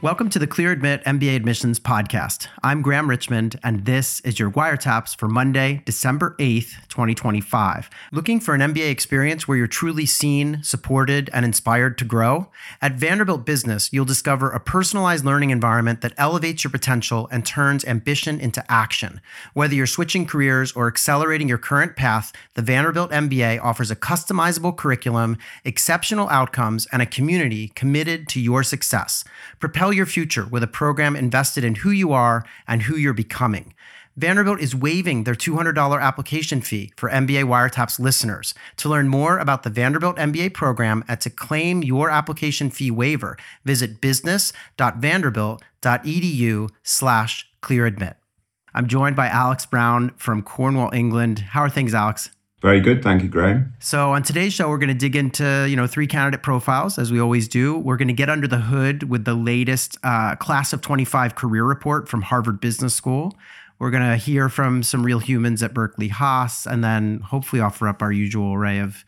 Welcome to the Clear Admit MBA Admissions Podcast. I'm Graham Richmond, and this is your Wiretaps for Monday, December 8th, 2025. Looking for an MBA experience where you're truly seen, supported, and inspired to grow? At Vanderbilt Business, you'll discover a personalized learning environment that elevates your potential and turns ambition into action. Whether you're switching careers or accelerating your current path, the Vanderbilt MBA offers a customizable curriculum, exceptional outcomes, and a community committed to your success. Propel your future with a program invested in who you are and who you're becoming. Vanderbilt is waiving their $200 application fee for MBA Wiretaps listeners. To learn more about the Vanderbilt MBA program and to claim your application fee waiver, visit business.vanderbilt.edu/clearadmit. I'm joined by Alex Brown from Cornwall, England. How are things, Alex? Very good. Thank you, Graham. So on today's show, we're going to dig into, three candidate profiles, as we always do. We're going to get under the hood with the latest class of 25 career report from Harvard Business School. We're going to hear from some real humans at Berkeley Haas, and then hopefully offer up our usual array of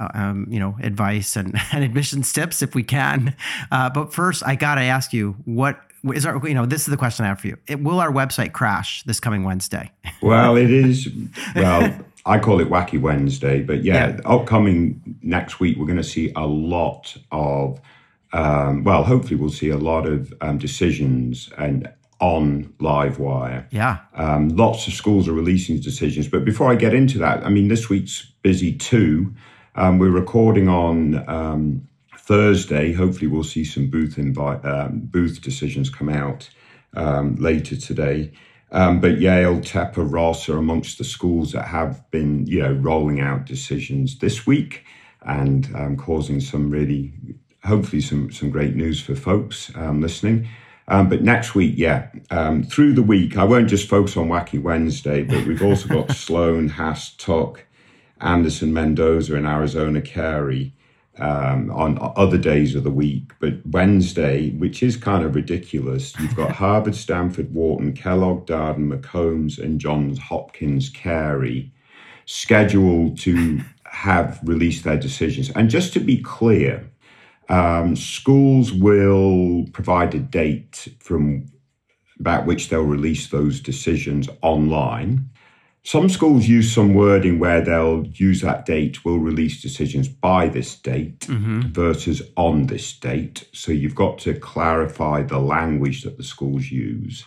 advice and admissions tips if we can. But first, I got to ask you, this is the question I have for you. Will our website crash this coming Wednesday? Well, it is. Well, I call it Wacky Wednesday, but upcoming next week, we're going to see a lot of, hopefully we'll see a lot of decisions and on Livewire. Yeah. Lots of schools are releasing decisions. But before I get into that, this week's busy too. We're recording on Thursday. Hopefully we'll see some booth decisions come out later today. But Yale, Tepper, Ross are amongst the schools that have been, rolling out decisions this week and causing hopefully some great news for folks listening. But next week, through the week, I won't just focus on Wacky Wednesday, but we've also got Sloan, Haas, Tuck, Anderson, Mendoza, and Arizona Carey on other days of the week. But Wednesday, which is kind of ridiculous, you've got Harvard, Stanford, Wharton, Kellogg, Darden, McCombs, and Johns Hopkins Carey scheduled to have released their decisions. And just to be clear, schools will provide a date from about which they'll release those decisions online. Some schools use some wording where they'll use that date, will release decisions by this date versus on this date. So you've got to clarify the language that the schools use.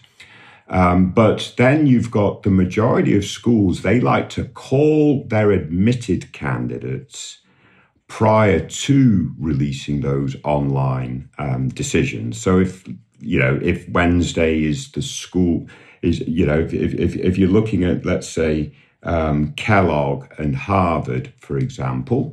But then you've got the majority of schools, they like to call their admitted candidates prior to releasing those online decisions. So if Wednesday is the school, if you're looking at, let's say, Kellogg and Harvard, for example,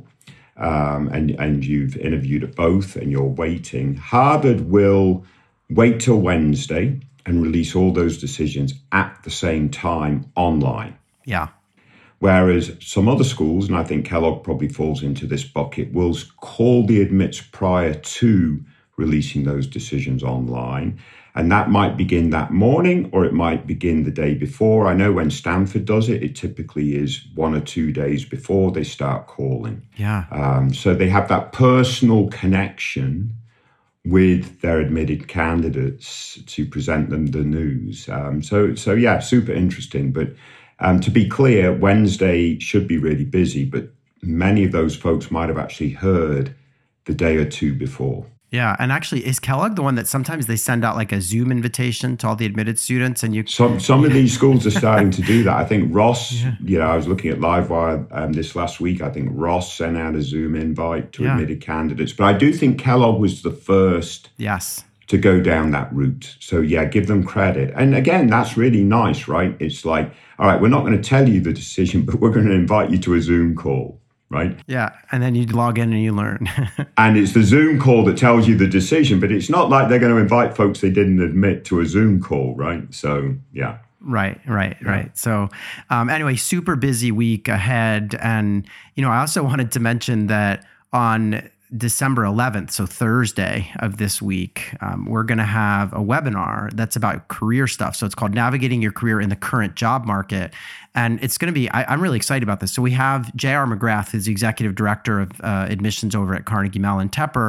and you've interviewed at both and you're waiting, Harvard will wait till Wednesday and release all those decisions at the same time online. Yeah. Whereas some other schools, and I think Kellogg probably falls into this bucket, will call the admits prior to releasing those decisions online. And that might begin that morning or it might begin the day before. I know when Stanford does it, it typically is 1 or 2 days before they start calling. Yeah. So they have that personal connection with their admitted candidates to present them the news. So super interesting. But to be clear, Wednesday should be really busy, but many of those folks might have actually heard the day or two before. Yeah. And actually, is Kellogg the one that sometimes they send out like a Zoom invitation to all the admitted students? And some of these schools are starting to do that. I think Ross, I was looking at Livewire this last week. I think Ross sent out a Zoom invite to admitted candidates. But I do think Kellogg was the first to go down that route. So give them credit. And again, that's really nice, right? It's like, all right, we're not going to tell you the decision, but we're going to invite you to a Zoom call. Right? Yeah. And then you log in and you learn. And it's the Zoom call that tells you the decision, but it's not like they're going to invite folks they didn't admit to a Zoom call, right? So, yeah. Right. So anyway, super busy week ahead. And, I also wanted to mention that on December 11th, so Thursday of this week, we're going to have a webinar that's about career stuff. So it's called Navigating Your Career in the Current Job Market. And it's going to be, I'm really excited about this. So we have J.R. McGrath, who's the executive director of admissions over at Carnegie Mellon Tepper.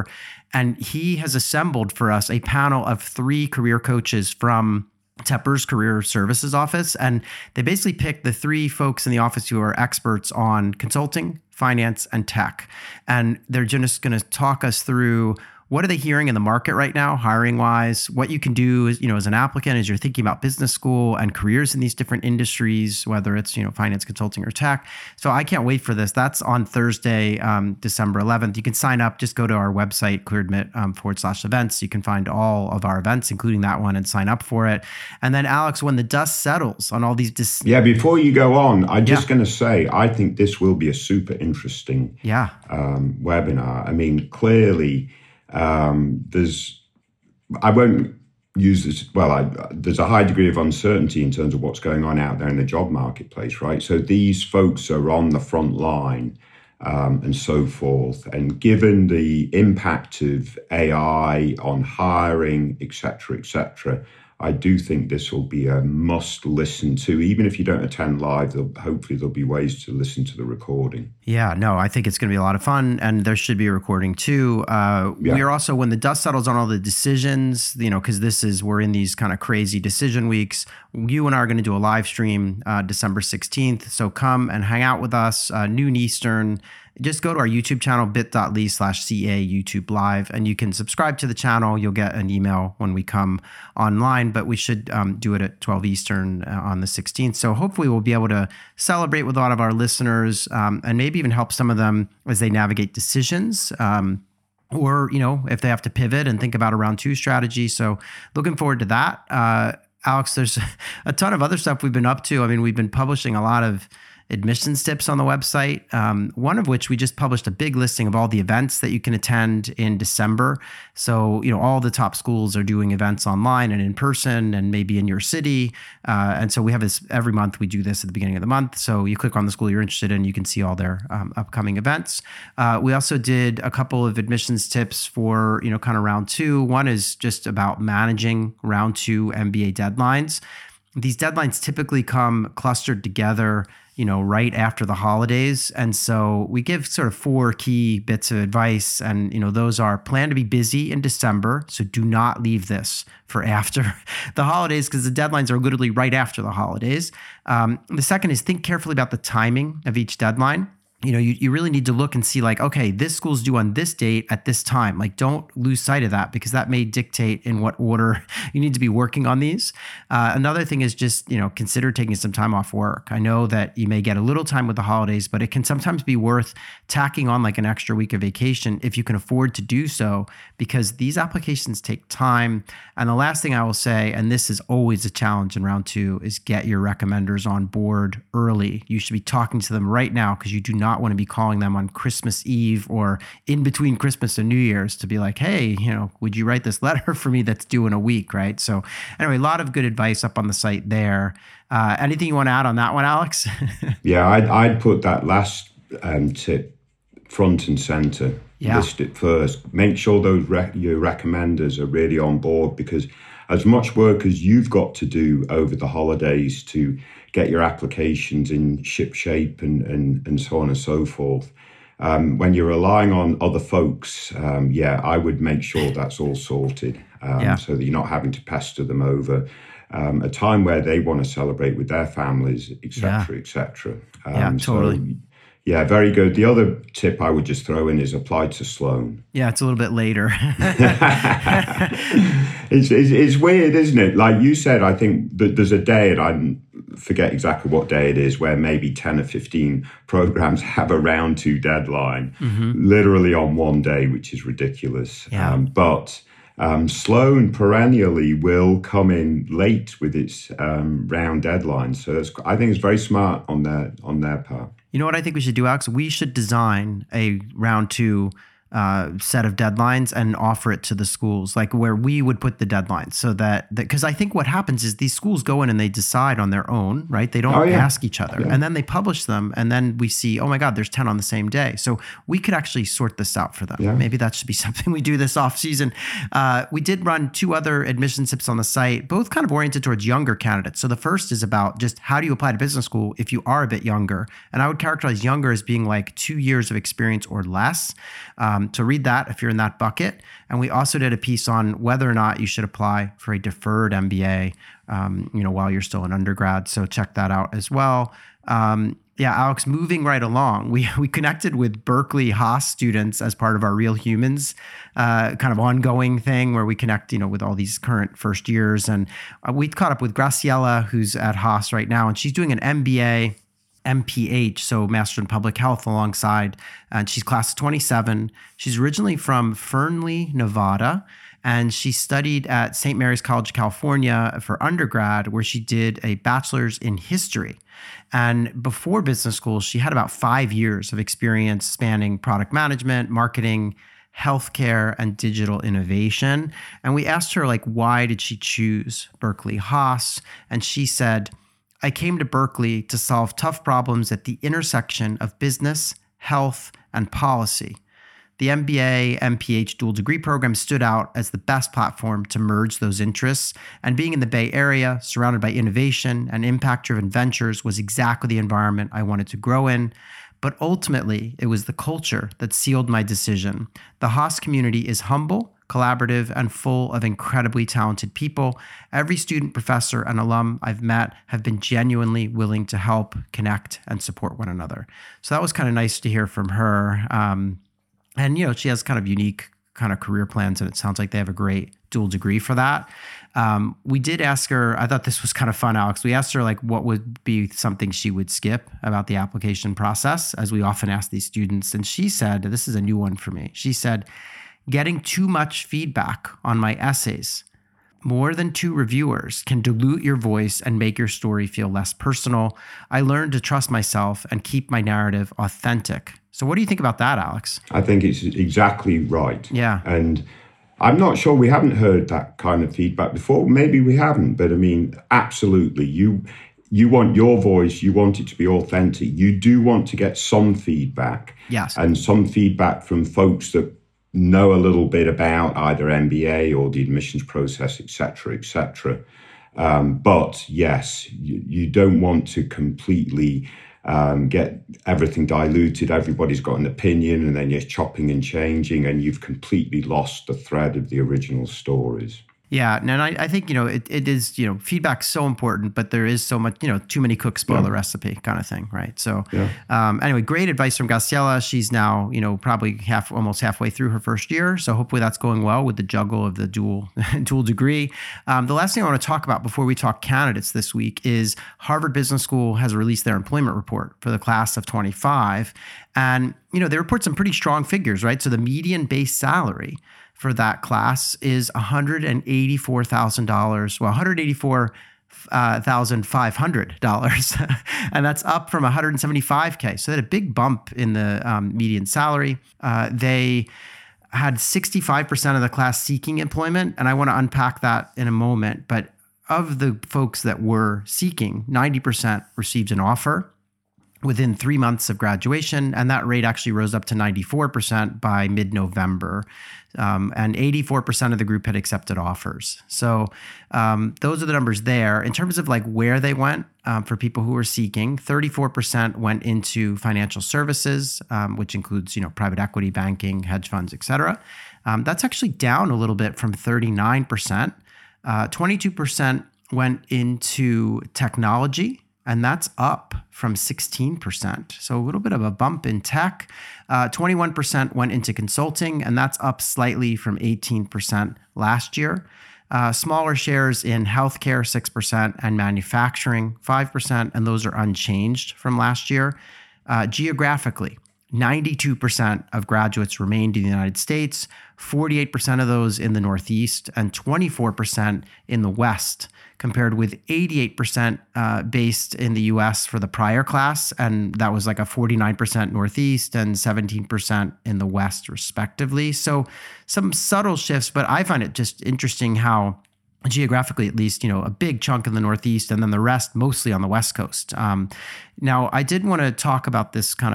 And he has assembled for us a panel of 3 career coaches from Tepper's Career Services office. And they basically picked the 3 folks in the office who are experts on consulting, finance, and tech. And they're just going to talk us through what are they hearing in the market right now, hiring wise, what you can do as, as an applicant as you're thinking about business school and careers in these different industries, whether it's, finance, consulting, or tech. So I can't wait for this. That's on Thursday, December 11th. You can sign up. Just go to our website, ClearAdmit /events. You can find all of our events, including that one, and sign up for it. And then Alex, when the dust settles on all these... before you go on, I'm just going to say, I think this will be a super interesting webinar. I mean, clearly... I won't use this, there's a high degree of uncertainty in terms of what's going on out there in the job marketplace, right? So these folks are on the front line and so forth. And given the impact of AI on hiring, et cetera, I do think this will be a must listen to. Even if you don't attend live, hopefully there'll be ways to listen to the recording. Yeah, no, I think it's going to be a lot of fun, and there should be a recording too. We are also, when the dust settles on all the decisions, because we're in these kind of crazy decision weeks, you and I are going to do a live stream December 16th. So come and hang out with us, noon Eastern. Just go to our YouTube channel, bit.ly/CA YouTube Live, and you can subscribe to the channel. You'll get an email when we come online, but we should do it at 12 Eastern on the 16th. So hopefully we'll be able to celebrate with a lot of our listeners and maybe even help some of them as they navigate decisions. Or, if they have to pivot and think about a round 2 strategy. So looking forward to that. Alex, there's a ton of other stuff we've been up to. I mean, we've been publishing a lot of admissions tips on the website, one of which we just published a big listing of all the events that you can attend in December. So, all the top schools are doing events online and in person and maybe in your city. And so we have this every month. We do this at the beginning of the month. So you click on the school you're interested in, you can see all their upcoming events. We also did a couple of admissions tips for, kind of round 2. One is just about managing round 2 MBA deadlines. These deadlines typically come clustered together, right after the holidays. And so we give sort of 4 key bits of advice. And, those are: plan to be busy in December. So do not leave this for after the holidays, because the deadlines are literally right after the holidays. The second is think carefully about the timing of each deadline. You really need to look and see okay, this school's due on this date at this time. Don't lose sight of that, because that may dictate in what order you need to be working on these. Another thing is just, consider taking some time off work. I know that you may get a little time with the holidays, but it can sometimes be worth tacking on an extra week of vacation if you can afford to do so, because these applications take time. And the last thing I will say, and this is always a challenge in round 2, is get your recommenders on board early. You should be talking to them right now, because you do not want to be calling them on Christmas Eve or in between Christmas and New Year's to be like, hey, would you write this letter for me that's due in a week, right? So anyway, a lot of good advice up on the site there. Anything you want to add on that one, Alex? Yeah, I'd put that last tip front and center. Yeah. List it first. Make sure those your recommenders are really on board, because as much work as you've got to do over the holidays to get your applications in ship shape and so on and so forth, when you're relying on other folks, I would make sure that's all sorted so that you're not having to pester them over a time where they want to celebrate with their families, et cetera, et cetera. Totally. So, yeah, very good. The other tip I would just throw in is apply to Sloan. Yeah, it's a little bit later. It's weird, isn't it? Like you said, I think that there's a day, and I forget exactly what day it is, where maybe 10 or 15 programs have a round 2 deadline, literally on one day, which is ridiculous. Yeah. But Sloan perennially will come in late with its round deadline. So I think it's very smart on their part. You know what I think we should do, Alex? We should design a round 2 set of deadlines and offer it to the schools, where we would put the deadlines, so that because I think what happens is these schools go in and they decide on their own, right? They don't ask each other, and then they publish them, and then we see, oh my God, there's 10 on the same day. So we could actually sort this out for them. Yeah. Maybe that should be something we do this off season. We did run 2 other admission tips on the site, both kind of oriented towards younger candidates. So the first is about just how do you apply to business school if you are a bit younger, and I would characterize younger as being 2 years of experience or less. So read that if you're in that bucket. And we also did a piece on whether or not you should apply for a deferred MBA, while you're still an undergrad. So check that out as well. Alex, moving right along, we connected with Berkeley Haas students as part of our Real Humans kind of ongoing thing where we connect, with all these current first years. And we caught up with Graciela, who's at Haas right now, and she's doing an MBA, MPH, so Master in Public Health alongside, and she's class of 27. She's originally from Fernley, Nevada, and she studied at St. Mary's College, California for undergrad, where she did a bachelor's in history. And before business school, she had about 5 years of experience spanning product management, marketing, healthcare, and digital innovation. And we asked her, why did she choose Berkeley Haas? And she said, I came to Berkeley to solve tough problems at the intersection of business, health, and policy. The MBA, MPH dual degree program stood out as the best platform to merge those interests, and being in the Bay Area, surrounded by innovation and impact-driven ventures, was exactly the environment I wanted to grow in. But ultimately, it was the culture that sealed my decision. The Haas community is humble, collaborative, and full of incredibly talented people. Every student, professor, and alum I've met have been genuinely willing to help, connect, and support one another. So that was kind of nice to hear from her. And, she has kind of unique kind of career plans, and it sounds like they have a great dual degree for that. We did ask her, I thought this was kind of fun, Alex. We asked her what would be something she would skip about the application process, as we often ask these students. And she said, this is a new one for me. She said, getting too much feedback on my essays. More than 2 reviewers can dilute your voice and make your story feel less personal. I learned to trust myself and keep my narrative authentic. So what do you think about that, Alex? I think it's exactly right. Yeah. And I'm not sure, we haven't heard that kind of feedback before. Maybe we haven't, but absolutely. You want your voice, you want it to be authentic. You do want to get some feedback. Yes. And some feedback from folks that know a little bit about either MBA or the admissions process, et cetera, et cetera. But yes, you don't want to completely get everything diluted. Everybody's got an opinion, and then you're chopping and changing, and you've completely lost the thread of the original stories. Yeah, and I think, it is, feedback's so important, but there is so much, too many cooks spoil the recipe kind of thing, right? So anyway, great advice from Graciela. She's now, probably almost halfway through her first year. So hopefully that's going well with the juggle of the dual degree. The last thing I want to talk about before we talk candidates this week is Harvard Business School has released their employment report for the class of 25. And, they report some pretty strong figures, right? So the median base salary for that class is $184,000. Well, $184,500, and that's up from $175K. So they had a big bump in the median salary. They had 65% of the class seeking employment, and I want to unpack that in a moment. But of the folks that were seeking, 90% received an offer within 3 months of graduation, and that rate actually rose up to 94% by mid-November. And 84% of the group had accepted offers. So those are the numbers there. In terms of where they went for people who were seeking, 34% went into financial services, which includes private equity, banking, hedge funds, et cetera. That's actually down a little bit from 39%. 22% went into technology, and that's up from 16%. So a little bit of a bump in tech. 21% went into consulting, and that's up slightly from 18% last year. Smaller shares in healthcare, 6%, and manufacturing, 5%, and those are unchanged from last year. Geographically, 92% of graduates remained in the United States, 48% of those in the Northeast, and 24% in the West, compared with 88% based in the US for the prior class. And that was a 49% Northeast and 17% in the West, respectively. So some subtle shifts, but I find it just interesting how geographically, at least, a big chunk in the Northeast and then the rest mostly on the West Coast. Now, I did want to talk about this kind of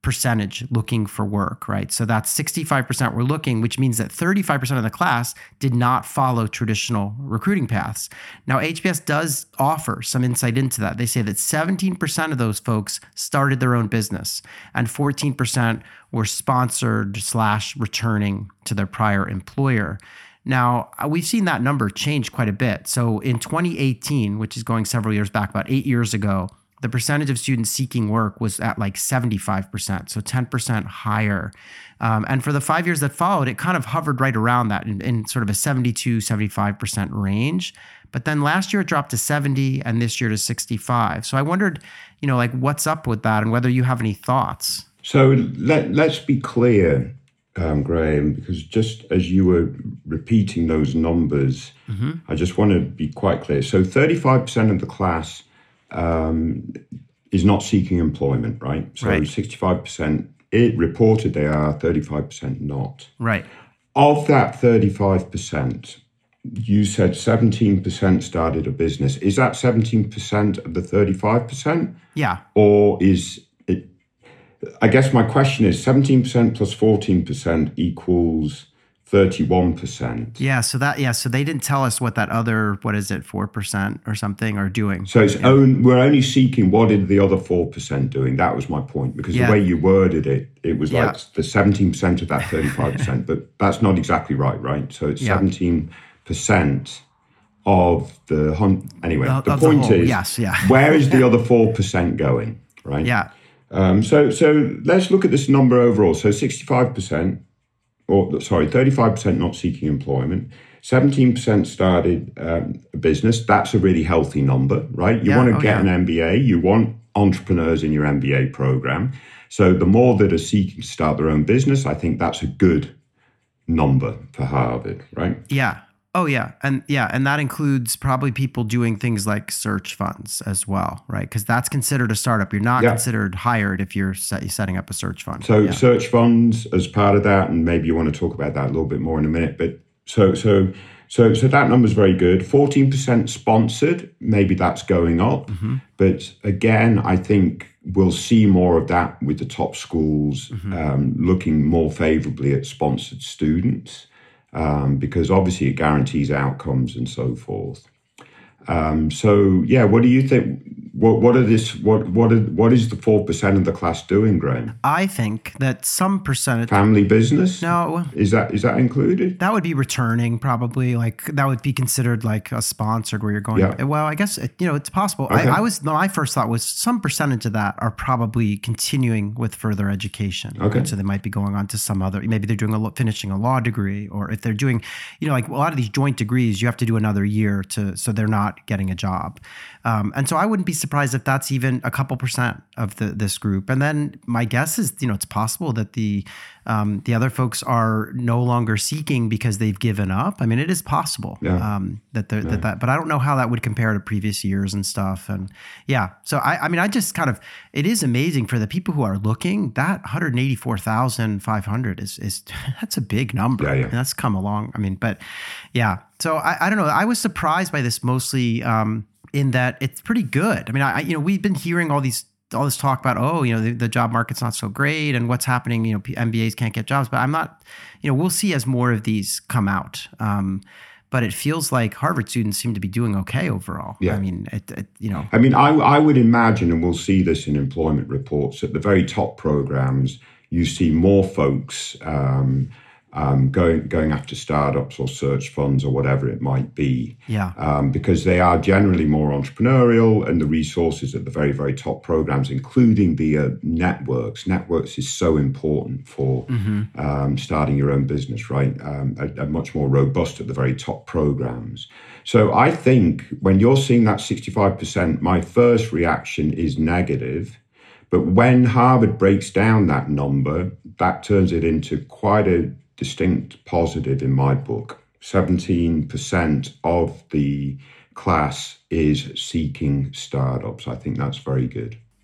percentage looking for work, right? So that's 65% were looking, which means that 35% of the class did not follow traditional recruiting paths. Now, HBS does offer some insight into that. They say that 17% of those folks started their own business and 14% were sponsored / returning to their prior employer. Now, we've seen that number change quite a bit. So in 2018, which is going several years back, about 8 years ago, the percentage of students seeking work was at like 75%, so 10% higher. And for the 5 years that followed, it kind of hovered right around that in sort of a 72, 75% range. But then last year it dropped to 70 and this year to 65. So I wondered, like what's up with that and whether you have any thoughts. So let's be clear, Graham, because just as you were repeating those numbers, I just want to be quite clear. So 35% of the class is not seeking employment, right? So 65% it reported they are, 35% not. Right. Of that 35%, you said 17% started a business. Is that 17% of the 35%? Yeah. Or is it, I guess my question is 17% plus 14% equals 31%. Yeah, so they didn't tell us what that other, 4% or something are doing. So we're only seeking what are the other 4% doing. That was my point, because the way you worded it, it was like the 17% of that 35%, but that's not exactly right? So it's 17% of the, anyway, the point is, where is the other 4% going, right? Yeah. So let's look at this number overall. So 35% not seeking employment, 17% started a business. That's a really healthy number, right? You want to get an MBA, you want entrepreneurs in your MBA program. So the more that are seeking to start their own business, I think that's a good number for Harvard, right? Yeah. Oh, yeah. And that includes probably people doing things like search funds as well, right? Because that's considered a startup. You're not considered hired if you're setting up a search fund. So search funds as part of that, and maybe you want to talk about that a little bit more in a minute. But so that number is very good. 14% sponsored, maybe that's going up. But again, I think we'll see more of that with the top schools looking more favorably at sponsored students. Because obviously it guarantees outcomes and so forth. What do you think? What is the 4% of the class doing, Graham? I think that some percentage family business. No, is that included? That would be returning, probably. Like that would be considered like a sponsored where you're going. Yeah. Well, I guess it's possible. Okay. My first thought was some percentage of that are probably continuing with further education. Okay, right? So they might be going on to some other. Maybe they're doing finishing a law degree, or if they're doing, like a lot of these joint degrees, you have to do another year so they're not getting a job. And so I wouldn't be surprised if that's even a couple percent of this group. And then my guess is, it's possible that the other folks are no longer seeking because they've given up. I mean, it is possible that, but I don't know how that would compare to previous years and stuff. And so I just kind of, it is amazing for the people who are looking. That 184,500 is that's a big number. Yeah. And that's come along. I mean, but so I don't know. I was surprised by this mostly in that it's pretty good. I mean, we've been hearing all this talk about, the job market's not so great and what's happening, MBAs can't get jobs, but I'm not, we'll see as more of these come out. But it feels like Harvard students seem to be doing okay overall. Yeah. I mean, I would imagine, and we'll see this in employment reports, at the very top programs, you see more folks going after startups or search funds or whatever it might be. Because they are generally more entrepreneurial, and the resources at the very, very top programs, including the networks. Networks is so important for starting your own business, right? Are much more robust at the very top programs. So I think when you're seeing that 65%, my first reaction is negative. But when Harvard breaks down that number, that turns it into quite a distinct positive in my book. 17% of the class is seeking startups. I think that's very good.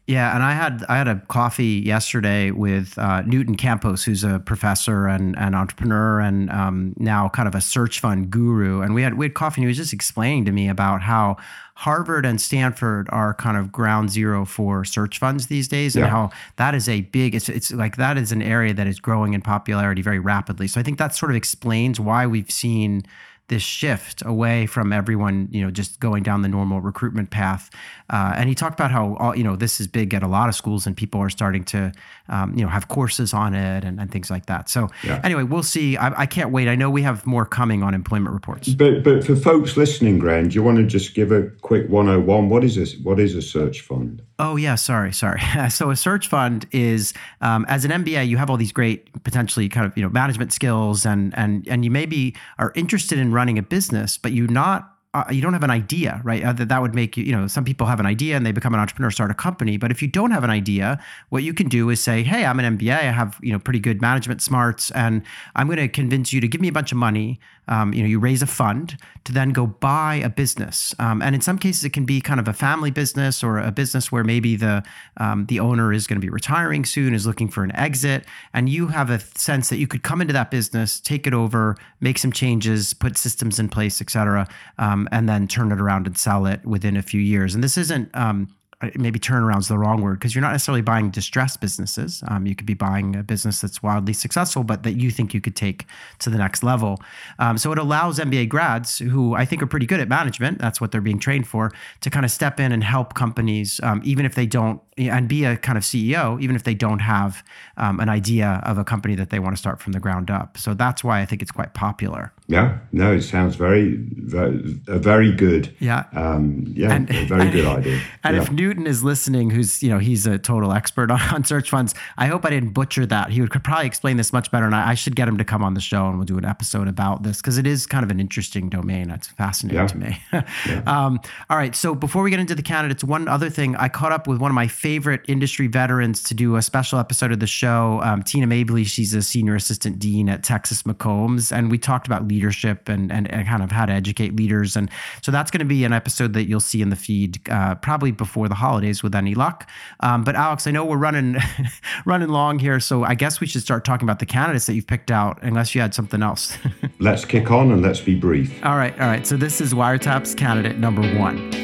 Yeah, and I had a coffee yesterday with Newton Campos, who's a professor and entrepreneur, and now kind of a search fund guru. And we had coffee, and he was just explaining to me about how Harvard and Stanford are kind of ground zero for search funds these days, and how that is a big. It's like that is an area that is growing in popularity very rapidly. So I think that sort of explains why we've seen this shift away from everyone, just going down the normal recruitment path. And he talked about how, this is big at a lot of schools and people are starting to, have courses on it and things like that. So anyway, we'll see. I can't wait. I know we have more coming on employment reports. But for folks listening, Graham, do you want to just give a quick 101? What is a search fund? Oh, yeah. Sorry. So a search fund is, as an MBA, you have all these great potentially kind of, management skills and you maybe are interested in running a business, but you don't have an idea, right? That would make you, some people have an idea and they become an entrepreneur, start a company. But if you don't have an idea, what you can do is say, hey, I'm an MBA. I have, pretty good management smarts, and I'm going to convince you to give me a bunch of money. You raise a fund to then go buy a business. And in some cases, it can be kind of a family business or a business where maybe the owner is going to be retiring soon, is looking for an exit. And you have a sense that you could come into that business, take it over, make some changes, put systems in place, et cetera, and then turn it around and sell it within a few years. And this isn't maybe turnaround's the wrong word, because you're not necessarily buying distressed businesses. You could be buying a business that's wildly successful, but that you think you could take to the next level. So it allows MBA grads, who I think are pretty good at management, that's what they're being trained for, to kind of step in and help companies, even if they don't, and be a kind of CEO, even if they don't have an idea of a company that they want to start from the ground up. So that's why I think it's quite popular. Yeah, no, it sounds very good. Yeah, a very good idea. And if Newton is listening, who's he's a total expert on search funds, I hope I didn't butcher that. He could probably explain this much better, and I should get him to come on the show, and we'll do an episode about this, because it is kind of an interesting domain. It's fascinating to me. All right, so before we get into the candidates, one other thing, I caught up with one of my favorite industry veterans to do a special episode of the show, Tina Mabley. She's a senior assistant dean at Texas McCombs, and we talked about leadership and kind of how to educate leaders. And so that's going to be an episode that you'll see in the feed probably before the holidays with any luck. But Alex, I know we're running long here, so I guess we should start talking about the candidates that you've picked out, unless you had something else. Let's kick on and let's be brief. All right. So this is Wiretap's candidate number 1.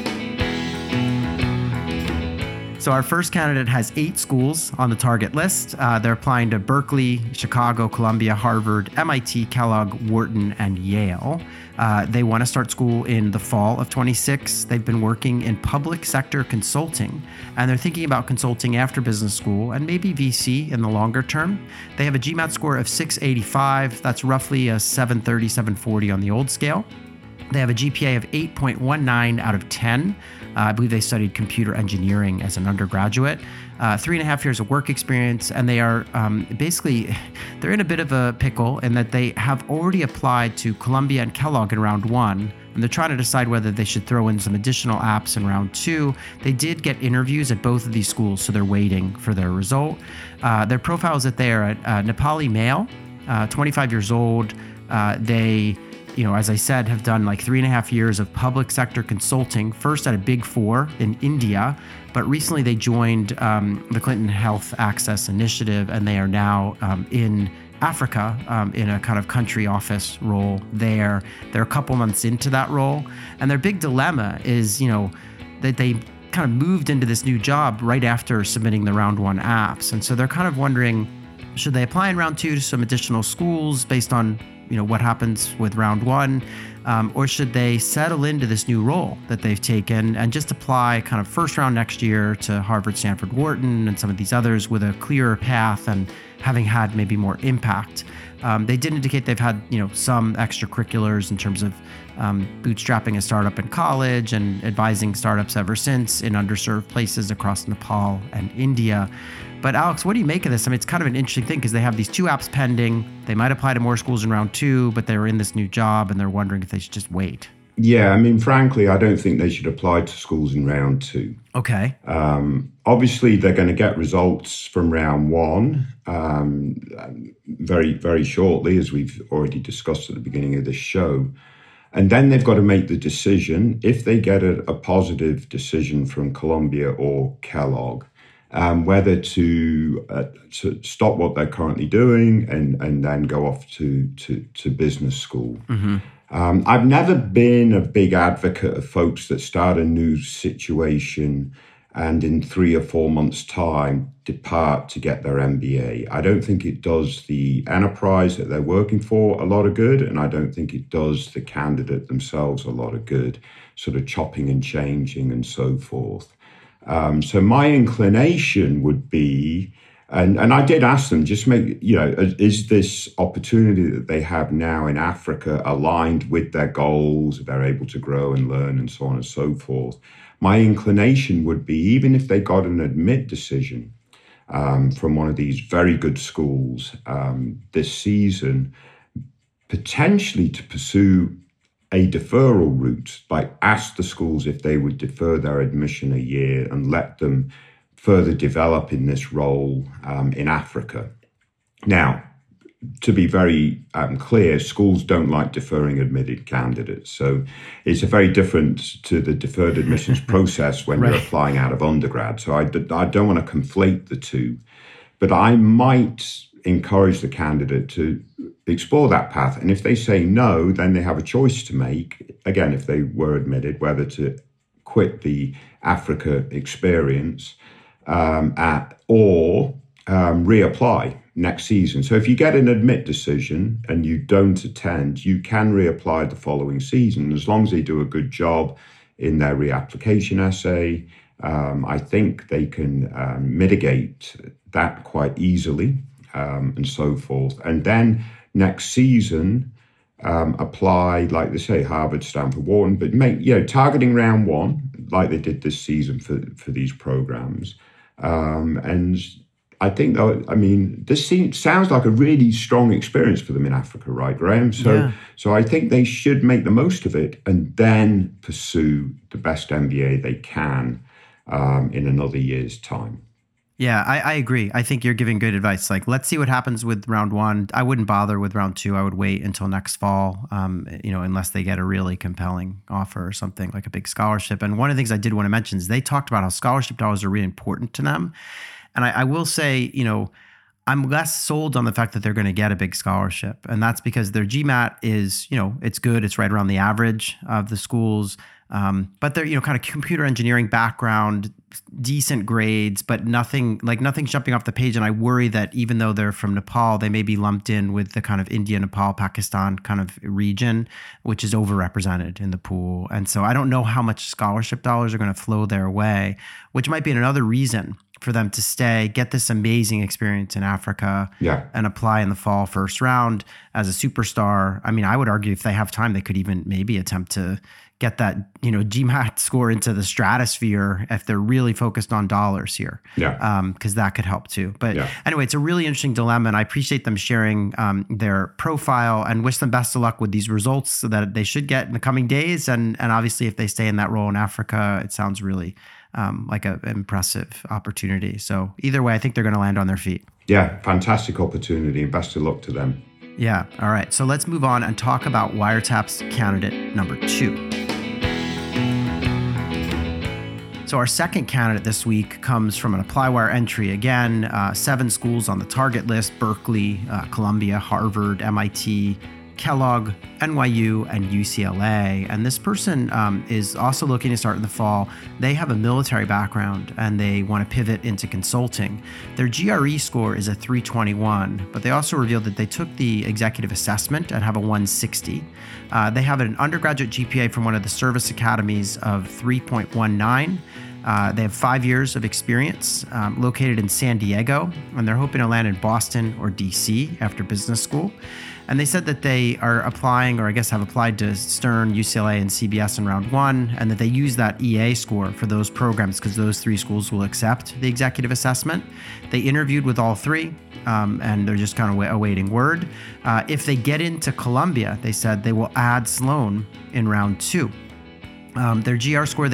So our first candidate has 8 schools on the target list. They're applying to Berkeley, Chicago, Columbia, Harvard, MIT, Kellogg, Wharton, and Yale. They want to start school in the fall of 26. They've been working in public sector consulting, and they're thinking about consulting after business school and maybe VC in the longer term. They have a GMAT score of 685. That's roughly a 730, 740 on the old scale. They have a GPA of 8.19 out of 10. I believe they studied computer engineering as an undergraduate. 3.5 years of work experience, and they are they're in a bit of a pickle in that they have already applied to Columbia and Kellogg in round 1, and they're trying to decide whether they should throw in some additional apps in round 2. They did get interviews at both of these schools, so they're waiting for their result. Their profile is that they are a Nepali male, 25 years old. They as I said, have done like 3.5 years of public sector consulting, first at a Big Four in India, but recently they joined the Clinton Health Access Initiative, and they are now in Africa in a kind of country office role there. They're a couple months into that role, and their big dilemma is, that they kind of moved into this new job right after submitting the round 1 apps. And so they're kind of wondering, should they apply in round 2 to some additional schools based on what happens with round 1, or should they settle into this new role that they've taken and just apply kind of first round next year to Harvard, Stanford, Wharton, and some of these others with a clearer path and having had maybe more impact? They did indicate they've had some extracurriculars in terms of bootstrapping a startup in college and advising startups ever since in underserved places across Nepal and India. But Alex, what do you make of this? I mean, it's kind of an interesting thing because they have these 2 apps pending. They might apply to more schools in round 2, but they're in this new job and they're wondering if they should just wait. Yeah, I mean, frankly, I don't think they should apply to schools in round 2. Okay. Obviously, they're going to get results from round 1 very, very shortly, as we've already discussed at the beginning of this show. And then they've got to make the decision. If they get a positive decision from Columbia or Kellogg, whether to stop what they're currently doing and then go off to business school. Mm-hmm. I've never been a big advocate of folks that start a new situation and in 3 or 4 months' time depart to get their MBA. I don't think it does the enterprise that they're working for a lot of good, and I don't think it does the candidate themselves a lot of good, sort of chopping and changing and so forth. So my inclination would be, and I did ask them, just make, is this opportunity that they have now in Africa aligned with their goals? They're able to grow and learn and so on and so forth. My inclination would be, even if they got an admit decision from one of these very good schools this season, potentially to pursue a deferral route, like ask the schools if they would defer their admission a year and let them further develop in this role in Africa. Now, to be very clear, schools don't like deferring admitted candidates. So it's a very different to the deferred admissions process when right. You're applying out of undergrad. So I don't want to conflate the two, but I might encourage the candidate to explore that path. And if they say no, then they have a choice to make, again, if they were admitted, whether to quit the Africa experience or reapply next season. So if you get an admit decision and you don't attend, you can reapply the following season. As long as they do a good job in their reapplication essay, I think they can mitigate that quite easily and so forth. And then next season, apply, like they say, Harvard, Stanford, Wharton, but targeting round one, like they did this season for these programs. And I think, this sounds like a really strong experience for them in Africa, right, Graham? So I think they should make the most of it and then pursue the best MBA they can in another year's time. Yeah, I agree. I think you're giving good advice. Like, let's see what happens with round one. I wouldn't bother with round two. I would wait until next fall, unless they get a really compelling offer or something like a big scholarship. And one of the things I did want to mention is they talked about how scholarship dollars are really important to them. And I will say, I'm less sold on the fact that they're going to get a big scholarship. And that's because their GMAT is, it's good. It's right around the average of the schools. But they're, kind of computer engineering background, decent grades, but nothing's jumping off the page. And I worry that even though they're from Nepal, they may be lumped in with the kind of India, Nepal, Pakistan kind of region, which is overrepresented in the pool. And so I don't know how much scholarship dollars are going to flow their way, which might be another reason for them to stay, get this amazing experience in Africa, and apply in the fall first round as a superstar. I mean, I would argue if they have time, they could even maybe attempt to get that, GMAT score into the stratosphere if they're really focused on dollars here. Because that could help too. But anyway, it's a really interesting dilemma, and I appreciate them sharing their profile and wish them best of luck with these results that they should get in the coming days. And obviously, if they stay in that role in Africa, it sounds really like an impressive opportunity. So either way, I think they're going to land on their feet. Yeah, fantastic opportunity, and best of luck to them. Yeah. All right. So let's move on and talk about Wiretap's candidate number 2. So our second candidate this week comes from an ApplyWire entry. Again, 7 schools on the target list: Berkeley, Columbia, Harvard, MIT, Kellogg, NYU, and UCLA. And this person is also looking to start in the fall. They have a military background and they want to pivot into consulting. Their GRE score is a 321, but they also revealed that they took the executive assessment and have a 160. They have an undergraduate GPA from one of the service academies of 3.19. They have 5 years of experience, located in San Diego, and they're hoping to land in Boston or DC after business school. And they said that they are applying, or I guess have applied to Stern, UCLA, and CBS in round 1, and that they use that EA score for those programs because those 3 schools will accept the executive assessment. They interviewed with all 3, and they're just kind of awaiting word. If they get into Columbia, they said they will add Sloan in round 2. Their GRE score,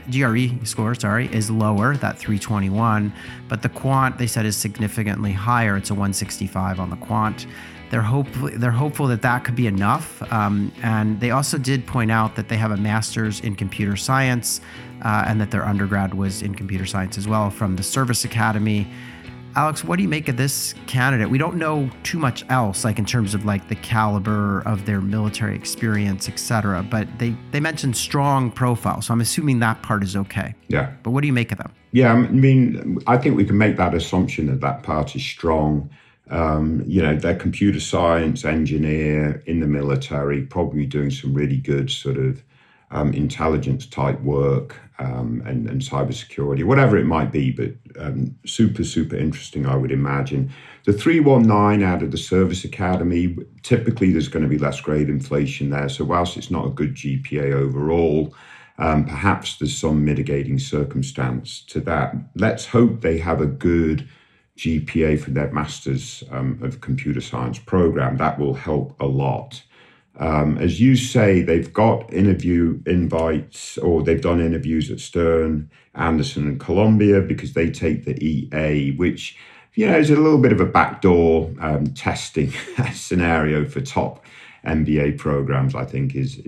is lower, that 321, but the quant, they said, is significantly higher. It's a 165 on the quant. they're hopeful that could be enough. And they also did point out that they have a master's in computer science and that their undergrad was in computer science as well from the Service Academy. Alex, what do you make of this candidate? We don't know too much else, like in terms of like the caliber of their military experience, et cetera, but they mentioned strong profile. So I'm assuming that part is okay. Yeah. But what do you make of them? Yeah, I mean, I think we can make that assumption that part is strong. They're computer science engineer in the military, probably doing some really good sort of intelligence type work and cybersecurity, whatever it might be, but super, super interesting, I would imagine. The 319 out of the Service Academy, typically there's going to be less grade inflation there. So whilst it's not a good GPA overall, perhaps there's some mitigating circumstance to that. Let's hope they have a good GPA for their Masters of Computer Science program. That will help a lot. As you say, they've got interview invites, or they've done interviews at Stern, Anderson, and Columbia because they take the EA, which, is a little bit of a backdoor testing scenario for top MBA programs. I think is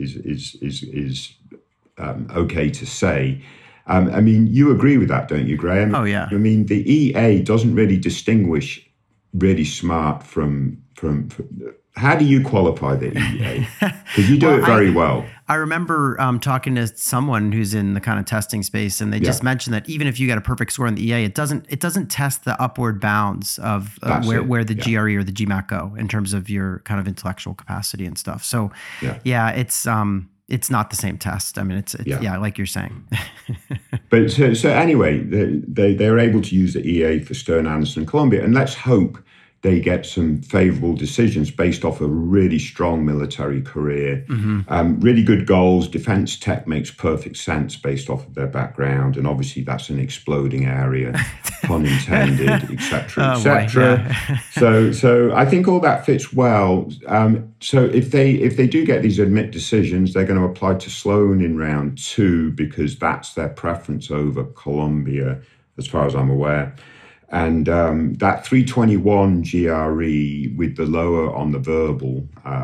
okay to say. I mean, you agree with that, don't you, Graham? Oh, yeah. I mean, the EA doesn't really distinguish really smart from how do you qualify the EA? Because you do it very well. I remember talking to someone who's in the kind of testing space, and they just mentioned that even if you got a perfect score in the EA, it doesn't test the upward bounds of where the GRE or the GMAT go in terms of your kind of intellectual capacity and stuff. So, it's not the same test. I mean, it's like you're saying. But so anyway, they're able to use the EA for Stern, Anderson, and Columbia, and let's hope they get some favorable decisions based off a really strong military career, really good goals. Defense tech makes perfect sense based off of their background. And obviously that's an exploding area, pun intended, et cetera, et cetera. So I think all that fits well. So if they do get these admit decisions, they're going to apply to Sloan in round 2 because that's their preference over Columbia, as far as I'm aware. And that 321 GRE with the lower on the verbal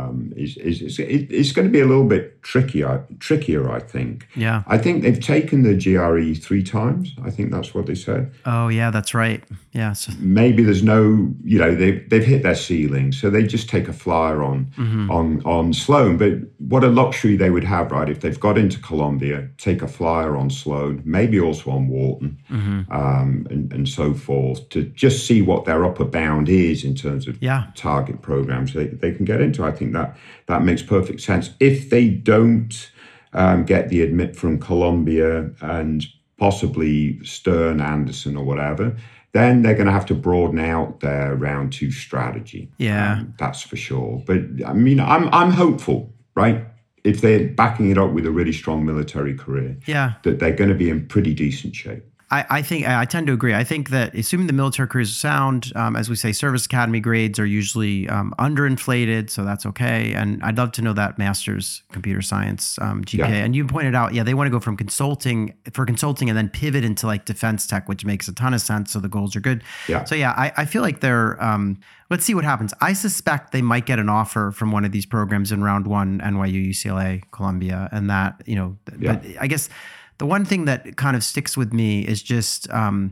is going to be a little bit trickier, I think. Yeah. I think they've taken the GRE 3 times. I think that's what they said. Oh, yeah, that's right. Yeah. So maybe there's no, they've hit their ceiling, so they just take a flyer on Sloan. But what a luxury they would have, right? If they've got into Columbia, take a flyer on Sloan, maybe also on Wharton, and so forth, to just see what their upper bound is in terms of target programs they can get into. I think that makes perfect sense. If they don't get the admit from Columbia and possibly Stern, Anderson, or whatever, then they're going to have to broaden out their round 2 strategy. Yeah, that's for sure. But I mean, I'm hopeful, right? If they're backing it up with a really strong military career, that they're going to be in pretty decent shape. I think I tend to agree. I think that assuming the military career is sound, as we say, Service Academy grades are usually underinflated, so that's okay. And I'd love to know that master's computer science GPA. Yeah. And you pointed out, they want to go from consulting and then pivot into like defense tech, which makes a ton of sense. So the goals are good. Yeah. So I feel like they're. Let's see what happens. I suspect they might get an offer from one of these programs in round 1, NYU, UCLA, Columbia, and that But I guess. The one thing that kind of sticks with me is just, I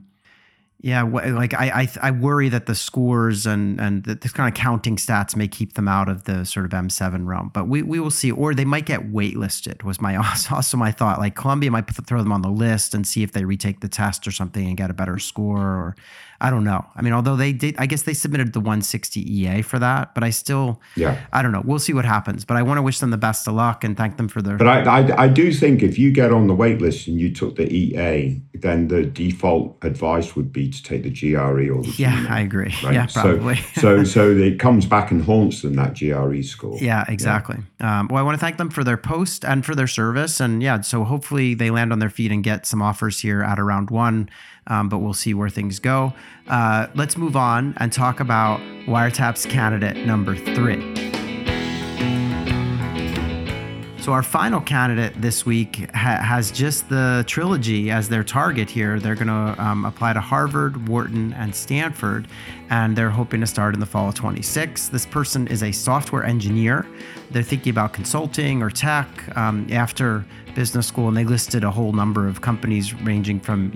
worry that the scores and the kind of counting stats may keep them out of the sort of M7 realm. But we will see, or they might get waitlisted. Was also my thought. Like Columbia might throw them on the list and see if they retake the test or something and get a better score. Or I don't know. I mean, although they did, I guess they submitted the 160 EA for that. But I still, I don't know. We'll see what happens. But I want to wish them the best of luck and thank them for their. But I do think if you get on the wait list and you took the EA, then the default advice would be to take the GRE or the GMAT, I agree. Right? Yeah, probably. So it comes back and haunts them, that GRE score. Yeah, exactly. Yeah. Well, I want to thank them for their post and for their service. And so hopefully they land on their feet and get some offers here at round 1. But we'll see where things go. Let's move on and talk about Wiretap's candidate number 3. So our final candidate this week has just the trilogy as their target here. They're going to apply to Harvard, Wharton, and Stanford, and they're hoping to start in the fall of 26. This person is a software engineer. They're thinking about consulting or tech after business school, and they listed a whole number of companies ranging from,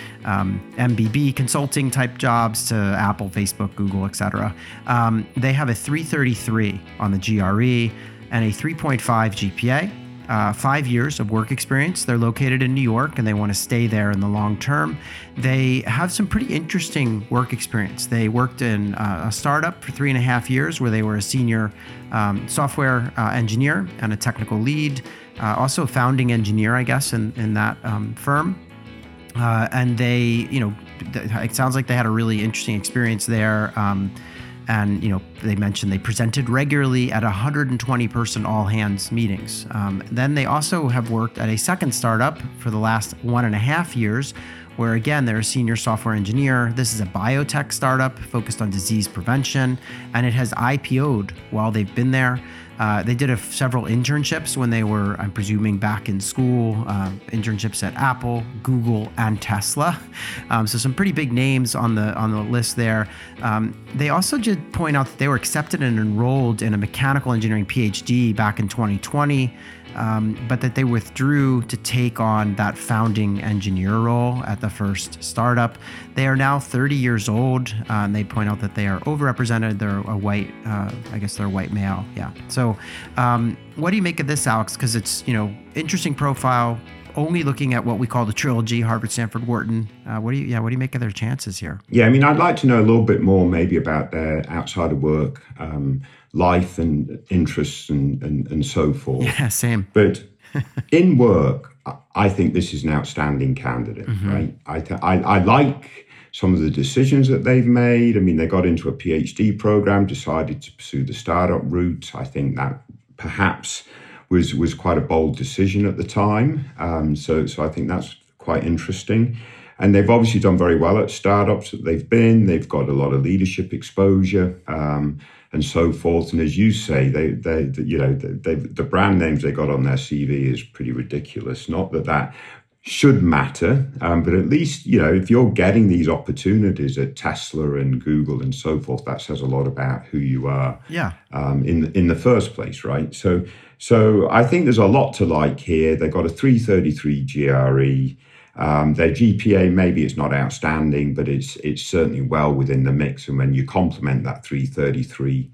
MBB consulting type jobs to Apple, Facebook, Google, etc. They have a 333 on the GRE and a 3.5 GPA, 5 years of work experience. They're located in New York and they want to stay there in the long term. They have some pretty interesting work experience. They worked in a startup for 3.5 years where they were a senior software engineer and a technical lead, also a founding engineer, I guess, in that firm. And they, it sounds like they had a really interesting experience there. And, they mentioned they presented regularly at 120-person all-hands meetings. Then they also have worked at a second startup for the last 1.5 years, where, again, they're a senior software engineer. This is a biotech startup focused on disease prevention, and it has IPO'd while they've been there. They did several internships when they were, I'm presuming, back in school, internships at Apple, Google, and Tesla. So some pretty big names on the list there. They also did point out that they were accepted and enrolled in a mechanical engineering PhD back in 2020, but that they withdrew to take on that founding engineer role at the first startup. They are now 30 years old, and they point out that they are overrepresented. They're a white, they're a white male. Yeah. So what do you make of this, Alex? Because it's, interesting profile, only looking at what we call the trilogy, Harvard, Stanford, Wharton. What do you make of their chances here? Yeah, I'd like to know a little bit more maybe about their outside of work life and interests and so forth. Yeah, same. But in work, I think this is an outstanding candidate, right? I like some of the decisions that they've made. They got into a PhD program, decided to pursue the startup route. I think that perhaps was quite a bold decision at the time. So I think that's quite interesting. And they've obviously done very well at startups that they've been. They've got a lot of leadership exposure and so forth. And as you say, the brand names they got on their CV is pretty ridiculous. Not that should matter, but at least, if you're getting these opportunities at Tesla and Google and so forth, that says a lot about who you are in the first place, right? So I think there's a lot to like here. They've got a 333 GRE. Their GPA, maybe it's not outstanding, but it's certainly well within the mix. And when you complement that 333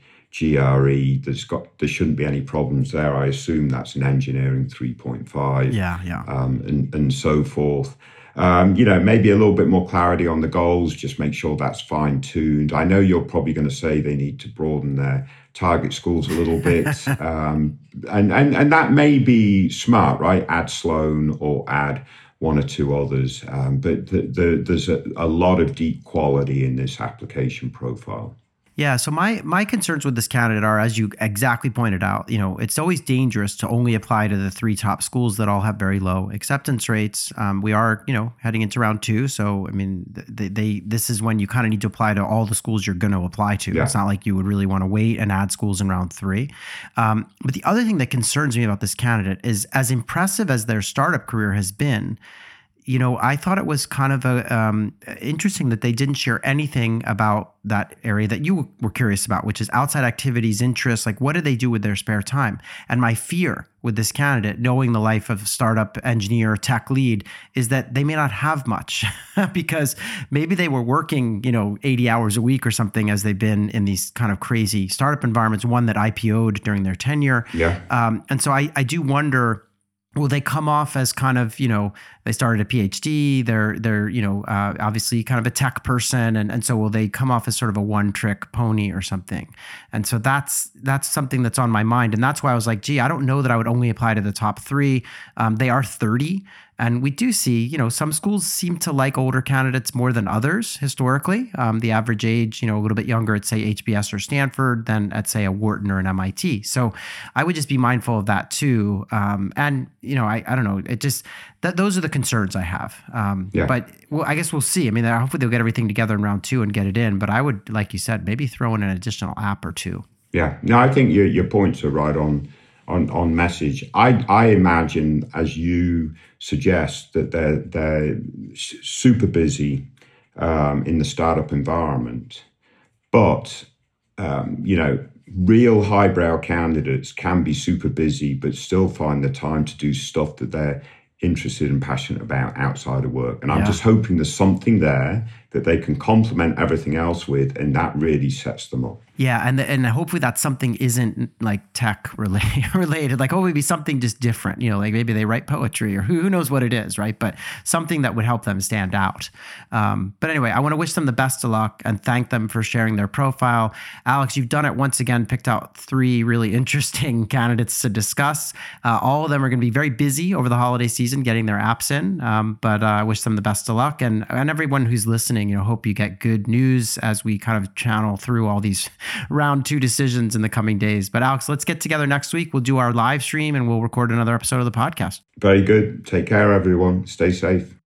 GRE, there shouldn't be any problems there. I assume that's an engineering 3.5. Yeah. And so forth. Maybe a little bit more clarity on the goals, just make sure that's fine-tuned. I know you're probably going to say they need to broaden their target schools a little bit. And that may be smart, right? Add Sloan or add one or two others. But there's a lot of deep quality in this application profile. Yeah, so my concerns with this candidate are, as you exactly pointed out, it's always dangerous to only apply to the 3 top schools that all have very low acceptance rates. We are, heading into round 2. So, this is when you kind of need to apply to all the schools you're going to apply to. Yeah. It's not like you would really want to wait and add schools in round 3. But the other thing that concerns me about this candidate is, as impressive as their startup career has been, I thought it was kind of interesting that they didn't share anything about that area that you were curious about, which is outside activities, interests. Like, what do they do with their spare time? And my fear with this candidate, knowing the life of startup engineer, tech lead, is that they may not have much because maybe they were working, 80 hours a week or something as they've been in these kind of crazy startup environments, one that IPO'd during their tenure. Yeah. And so I do wonder, will they come off as kind of, they started a PhD, they're obviously kind of a tech person. And so will they come off as sort of a one-trick pony or something? And so that's something that's on my mind. And that's why I was like, I don't know that I would only apply to the top 3. They are 30. And we do see, some schools seem to like older candidates more than others historically. The average age, a little bit younger at, say, HBS or Stanford than at, say, a Wharton or an MIT. So I would just be mindful of that too. And, I don't know, it just, those are the concerns I have. But I guess we'll see. Hopefully they'll get everything together in round 2 and get it in. But I would, like you said, maybe throw in an additional app or 2. Yeah, no, I think your points are right on on message. I imagine, as you suggest, that they're super busy in the startup environment, but real highbrow candidates can be super busy, but still find the time to do stuff that they're interested and passionate about outside of work. And I'm just hoping there's something there that they can complement everything else with, and that really sets them up. Yeah, and hopefully that something isn't like tech related. Like hopefully be something just different. Like maybe they write poetry or who knows what it is, right? But something that would help them stand out. But anyway, I want to wish them the best of luck and thank them for sharing their profile. Alex, you've done it once again. Picked out 3 really interesting candidates to discuss. All of them are going to be very busy over the holiday season getting their apps in. But I wish them the best of luck, and everyone who's listening. Hope you get good news as we kind of channel through all these round 2 decisions in the coming days. But Alex, let's get together next week. We'll do our live stream and we'll record another episode of the podcast. Very good. Take care, everyone. Stay safe.